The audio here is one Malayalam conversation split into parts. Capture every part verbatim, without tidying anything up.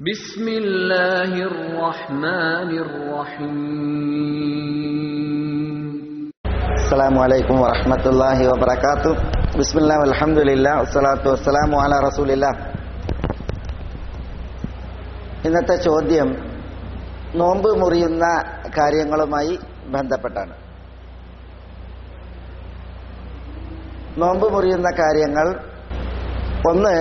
ബിസ്മില്ലാഹിർ റഹ്മാനിർ റഹീം. അസ്സലാമു അലൈക്കും വറഹ്മത്തുള്ളാഹി വബറകാതുഹു. ബിസ്മില്ലാഹി വൽഹംദുലില്ലാഹി വസ്സലാത്തു വസ്സലാമു അലാ റസൂലില്ലാഹ്. ഇന്നത്തെ ചോദ്യം നോമ്പ് മുറിയുന്ന കാര്യങ്ങളുമായി ബന്ധപ്പെട്ടാണ്. നോമ്പ് മുറിയുന്ന കാര്യങ്ങൾ, ഒന്ന്,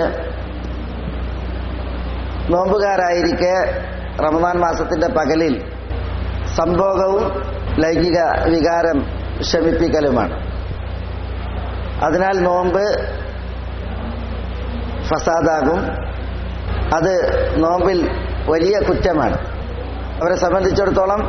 നോമ്പുകാരായിരിക്കെ റമദാൻ മാസത്തിന്റെ പകലിൽ സംഭോഗവും ലൈംഗിക വികാരം ശമിപ്പിക്കലുമാണ്. അതിനാൽ നോമ്പ് ഫസാദാകും. അത് നോമ്പിൽ വലിയ കുറ്റമാണ്. അവരെ സംബന്ധിച്ചിടത്തോളം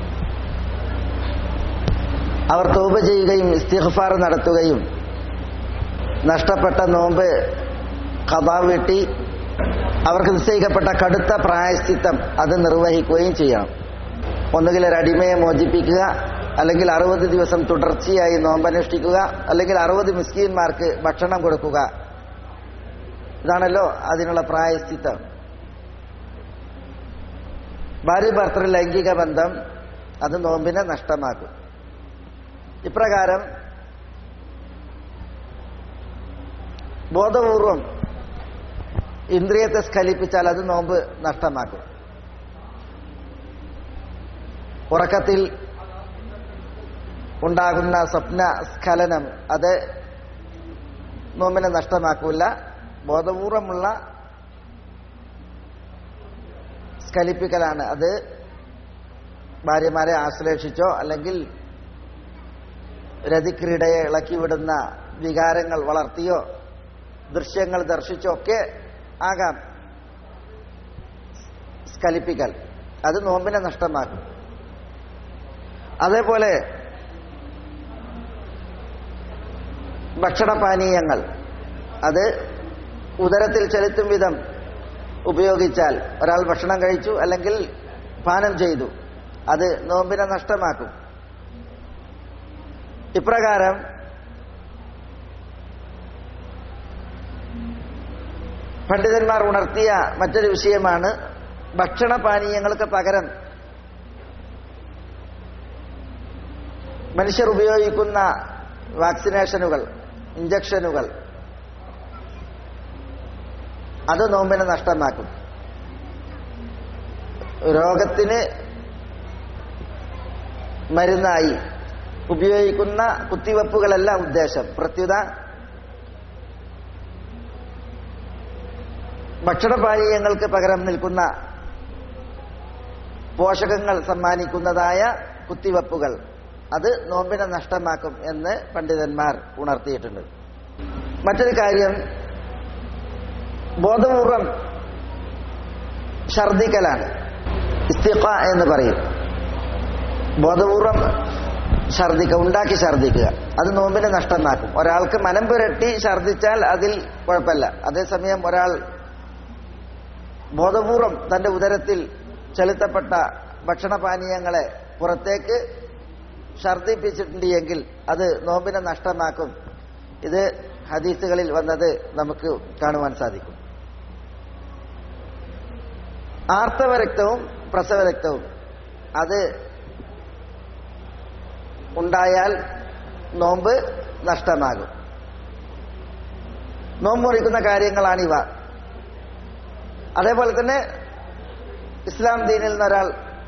അവർ തൗബ ചെയ്യുകയും ഇസ്തിഗ്ഫാർ നടത്തുകയും നഷ്ടപ്പെട്ട നോമ്പ് ഖദാ വീട്ടി അവർക്ക് നിശ്ചയിക്കപ്പെട്ട കടുത്ത പ്രായശ്ചിത്തം അത് നിർവഹിക്കുകയും ചെയ്യണം. ഒന്നുകിൽ ഒരു അടിമയെ മോചിപ്പിക്കുക, അല്ലെങ്കിൽ അറുപത് ദിവസം തുടർച്ചയായി നോമ്പനുഷ്ഠിക്കുക, അല്ലെങ്കിൽ അറുപത് മിസ്കീന്മാർക്ക് ഭക്ഷണം കൊടുക്കുക. ഇതാണല്ലോ അതിനുള്ള പ്രായശ്ചിത്തം. ഭാര്യ ഭർത്തൃ ലൈംഗിക ബന്ധം അത് നോമ്പിനെ നഷ്ടമാക്കും. ഇപ്രകാരം ബോധപൂർവം ഇന്ദ്രിയത്തെ സ്ഖലിപ്പിച്ചാൽ അത് നോമ്പ് നഷ്ടമാക്കും. ഉറക്കത്തിൽ ഉണ്ടാകുന്ന സ്വപ്ന സ്ഖലനം അത് നോമ്പിനെ നഷ്ടമാക്കൂല. ബോധപൂർവമുള്ള സ്ഖലിപ്പിക്കലാണ്. അത് ഭാര്യമാരെ ആശ്ലേഷിച്ചോ അല്ലെങ്കിൽ രതിക്രീഡയെ ഇളക്കിവിടുന്ന വികാരങ്ങൾ വളർത്തിയോ ദൃശ്യങ്ങൾ ദർശിച്ചോ ഒക്കെ ആകാം സ്ഖലിപ്പിക്കൽ. അത് നോമ്പിനെ നഷ്ടമാക്കും. അതേപോലെ ഭക്ഷണപാനീയങ്ങൾ അത് ഉദരത്തിൽ ചെലുത്തും വിധം ഉപയോഗിച്ചാൽ, ഒരാൾ ഭക്ഷണം കഴിച്ചു അല്ലെങ്കിൽ പാനം ചെയ്തു, അത് നോമ്പിനെ നഷ്ടമാക്കും. ഇപ്രകാരം പണ്ഡിതന്മാർ ഉണർത്തിയ മറ്റൊരു വിഷയമാണ് ഭക്ഷണപാനീയങ്ങൾക്ക് പകരം മനുഷ്യർ ഉപയോഗിക്കുന്ന വാക്സിനേഷനുകൾ, ഇഞ്ചക്ഷനുകൾ, അത് നോമ്പിനെ നഷ്ടമാക്കും. രോഗത്തിന് മരുന്നായി ഉപയോഗിക്കുന്ന കുത്തിവെപ്പുകളല്ല ഉദ്ദേശം. പ്രത്യുത ഭക്ഷണപാനീയങ്ങൾക്ക് പകരം നിൽക്കുന്ന പോഷകങ്ങൾ സമ്മാനിക്കുന്നതായ കുത്തിവെപ്പുകൾ അത് നോമ്പിനെ നഷ്ടമാക്കും എന്ന് പണ്ഡിതന്മാർ ഉണർത്തിയിട്ടുണ്ട്. മറ്റൊരു കാര്യം, ബോധപൂർവം ഛർദിക്കലാണ്. ഇസ്തിഖ എന്ന് പറയും. ബോധപൂർവം ഛർദിക്കുക, ഉണ്ടാക്കി ഛർദിക്കുക, അത് നോമ്പിനെ നഷ്ടമാക്കും. ഒരാൾക്ക് മനം പുരട്ടി ഛർദിച്ചാൽ അതിൽ കുഴപ്പമില്ല. അതേസമയം ഒരാൾ ബോധപൂർവം തന്റെ ഉദരത്തിൽ ചെലുത്തപ്പെട്ട ഭക്ഷണപാനീയങ്ങളെ പുറത്തേക്ക് ഛർദിപ്പിച്ചിട്ടുണ്ട് എങ്കിൽ അത് നോമ്പിനെ നഷ്ടമാക്കും. ഇത് ഹദീസുകളിൽ വന്നത് നമുക്ക് കാണുവാൻ സാധിക്കും. ആർത്തവരക്തവും പ്രസവരക്തവും അത് ഉണ്ടായാൽ നോമ്പ് നഷ്ടമാകും. നോമ്പ് മുറിക്കുന്ന കാര്യങ്ങളാണിവ. അതേപോലെ തന്നെ ഇസ്ലാം ദീനിൽ നിന്നൊരാൾ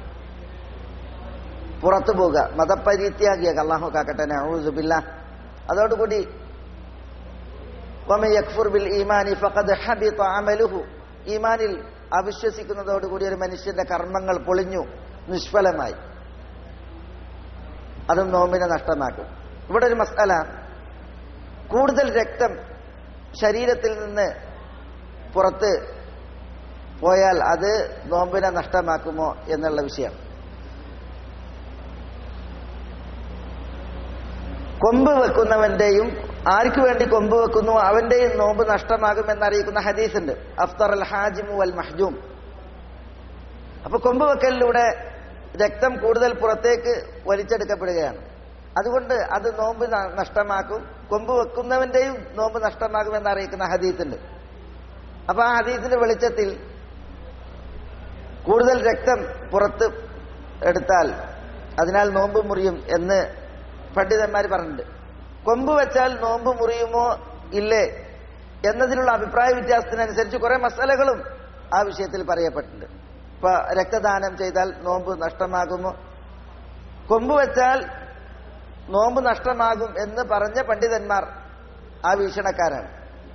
പുറത്തു പോവുക, മതപരിത്യാഗിയാക, അല്ലാഹു കാക്കട്ടെ, നഊദു ബില്ലാഹ്. അതോടുകൂടി വമൻ യക്ഫുർ ബിൽ ഈമാനി ഫഖദ് ഹബിത അമലുഹു, ഈമാനിൽ അവിശ്വസിക്കുന്നതോടുകൂടി ഒരു മനുഷ്യന്റെ കർമ്മങ്ങൾ പൊളിഞ്ഞു, നിഷ്ഫലമായി. അതും നോമ്പിനെ നഷ്ടമാക്കും. ഇവിടെ ഒരു മസ്അല, കൂടുതൽ രക്തം ശരീരത്തിൽ നിന്ന് പുറത്ത് പോയാൽ അത് നോമ്പിനെ നഷ്ടമാക്കുമോ എന്നുള്ള വിഷയം. കൊമ്പ് വെക്കുന്നവന്റെയും ആർക്കു വേണ്ടി കൊമ്പ് വെക്കുന്നു അവന്റെയും നോമ്പ് നഷ്ടമാകുമെന്നറിയിക്കുന്ന ഹദീസുണ്ട്, അഫ്തർ അൽ ഹാജിമു വൽ മഹ്ജൂം. അപ്പൊ കൊമ്പ് വെക്കലിലൂടെ രക്തം കൂടുതൽ പുറത്തേക്ക് വലിച്ചെടുക്കപ്പെടുകയാണ്. അതുകൊണ്ട് അത് നോമ്പ് നഷ്ടമാക്കും. കൊമ്പ് വെക്കുന്നവന്റെയും നോമ്പ് നഷ്ടമാകുമെന്നറിയിക്കുന്ന ഹദീസുണ്ട്. അപ്പൊ ആ ഹദീസിന്റെ വെളിച്ചത്തിൽ കൂടുതൽ രക്തം പുറത്ത് എടുത്താൽ അതിനാൽ നോമ്പ് മുറിയും എന്ന് പണ്ഡിതന്മാർ പറഞ്ഞിട്ടുണ്ട്. കൊമ്പ് വെച്ചാൽ നോമ്പ് മുറിയുമോ ഇല്ലേ എന്നതിലുള്ള അഭിപ്രായ വ്യത്യാസത്തിനനുസരിച്ച് കുറെ മസാലകളും ആ വിഷയത്തിൽ പറയപ്പെട്ടിട്ടുണ്ട്. ഇപ്പൊ രക്തദാനം ചെയ്താൽ നോമ്പ് നഷ്ടമാകുമോ, കൊമ്പ് വെച്ചാൽ നോമ്പ് നഷ്ടമാകും എന്ന് പറഞ്ഞ പണ്ഡിതന്മാർ ആ വീക്ഷണക്കാരാണ്.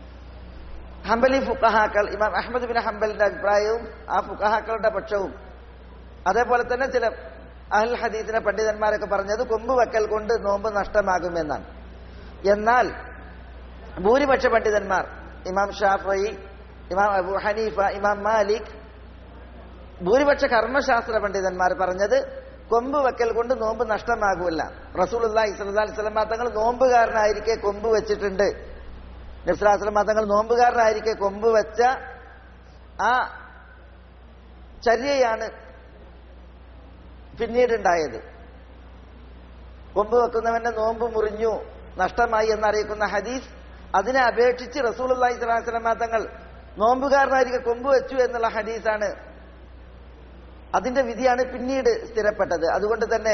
ഹംബലി ഫുഖഹാക്കൾ, ഇമാം അഹ്മദ് ബിൻ ഹംബലിന്റെ അഭിപ്രായവും ആ ഫുഖഹാക്കളുടെ പക്ഷവും, അതേപോലെ തന്നെ ചില അഹ്ൽ ഹദീസിനെ പണ്ഡിതന്മാരൊക്കെ പറഞ്ഞത് കൊമ്പ് വെക്കൽ കൊണ്ട് നോമ്പ് നഷ്ടമാകുമെന്നാണ്. എന്നാൽ ഭൂരിപക്ഷ പണ്ഡിതന്മാർ, ഇമാം ഷാഫി, ഇമാം അബൂ ഹനീഫ, ഇമാം മാലിക്, ഭൂരിപക്ഷ കർമ്മശാസ്ത്ര പണ്ഡിതന്മാർ പറഞ്ഞത് കൊമ്പ് വെക്കൽ കൊണ്ട് നോമ്പ് നഷ്ടമാകുമല്ല. റസൂലുള്ളാഹി സ്വല്ലല്ലാഹി അലൈഹി വസല്ലം തങ്ങൾ നോമ്പുകാരനായിരിക്കെ കൊമ്പ് വെച്ചിട്ടുണ്ട്. നബി സല്ലല്ലാഹു അലൈഹി വസല്ലം തങ്ങൾ നോമ്പുകാരനായിരിക്കെ കൊമ്പ് വെച്ച ആ ചര്യയാണ് പിന്നീടുണ്ടായത്. കൊമ്പ് വെക്കുന്നവന്റെ നോമ്പ് മുറിഞ്ഞു, നഷ്ടമായി എന്നറിയിക്കുന്ന ഹദീസ്, അതിനെ അപേക്ഷിച്ച് റസൂലുള്ളാഹി സ്വല്ലല്ലാഹി അലൈഹി വസല്ലം തങ്ങൾ നോമ്പുകാരനായിരിക്കെ കൊമ്പ് വെച്ചു എന്നുള്ള ഹദീസാണ്, അതിന്റെ വിധിയാണ് പിന്നീട് സ്ഥിരപ്പെട്ടത്. അതുകൊണ്ട് തന്നെ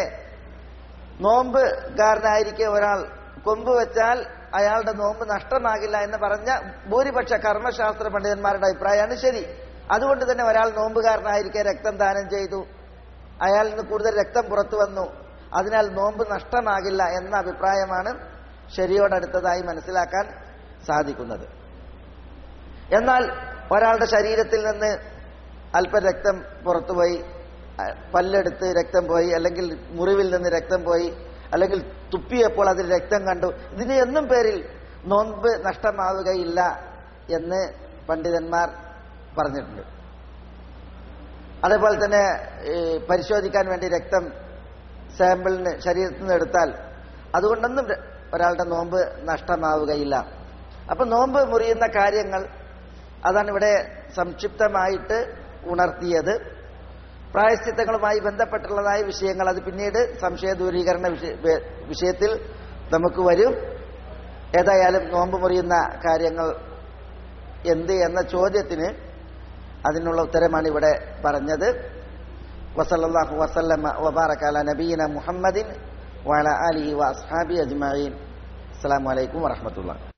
നോമ്പുകാരനായിരിക്കെ ഒരാൾ കൊമ്പ് വെച്ചാൽ അയാളുടെ നോമ്പ് നഷ്ടമാകില്ല എന്ന് പറഞ്ഞ ഭൂരിപക്ഷ കർമ്മശാസ്ത്ര പണ്ഡിതന്മാരുടെ അഭിപ്രായമാണ് ശരി. അതുകൊണ്ട് തന്നെ ഒരാൾ നോമ്പുകാരനായിരിക്കെ രക്തം ദാനം ചെയ്തു, അയാളിൽ നിന്ന് കൂടുതൽ രക്തം പുറത്തു വന്നു, അതിനാൽ നോമ്പ് നഷ്ടമാകില്ല എന്ന അഭിപ്രായമാണ് ശരിയോടടുത്തതായി മനസ്സിലാക്കാൻ സാധിക്കുന്നത്. എന്നാൽ ഒരാളുടെ ശരീരത്തിൽ നിന്ന് അല്പം രക്തം പുറത്തുപോയി, പല്ലെടുത്ത് രക്തം പോയി, അല്ലെങ്കിൽ മുറിവിൽ നിന്ന് രക്തം പോയി, അല്ലെങ്കിൽ തുപ്പിയപ്പോൾ അതിൽ രക്തം കണ്ടു, ഇതിന് എന്നും പേരിൽ നോമ്പ് നഷ്ടമാവുകയില്ല എന്ന് പണ്ഡിതന്മാർ പറഞ്ഞിട്ടുണ്ട്. അതേപോലെ തന്നെ പരിശോധിക്കാൻ വേണ്ടി രക്തം സാമ്പിളിന് ശരീരത്തിൽ നിന്ന് എടുത്താൽ അതുകൊണ്ടൊന്നും ഒരാളുടെ നോമ്പ് നഷ്ടമാവുകയില്ല. അപ്പൊ നോമ്പ് മുറിയുന്ന കാര്യങ്ങൾ അതാണ് ഇവിടെ സംക്ഷിപ്തമായിട്ട് ഉണർത്തിയത്. പ്രായശ്ചിത്തങ്ങളുമായി ബന്ധപ്പെട്ടുള്ളതായ വിഷയങ്ങൾ അത് പിന്നീട് സംശയ ദൂരീകരണ വിഷയത്തിൽ നമുക്ക് വരും. ഏതായാലും നോമ്പ് മുറിയുന്ന കാര്യങ്ങൾ എന്ത് എന്ന ചോദ്യത്തിന് അതിനുള്ള ഉത്തരമാണ് ഇവിടെ പറഞ്ഞത്. വസല്ലല്ലാഹു വസല്ലമ വബാറക അലാ നബിയിന മുഹമ്മദിൻ വഅലാ ആലിഹി വഅസ്ഹാബിഹി അജ്മഈൻ. അസ്സലാമു അലൈക്കും വറഹ്മത്തുള്ളാഹി.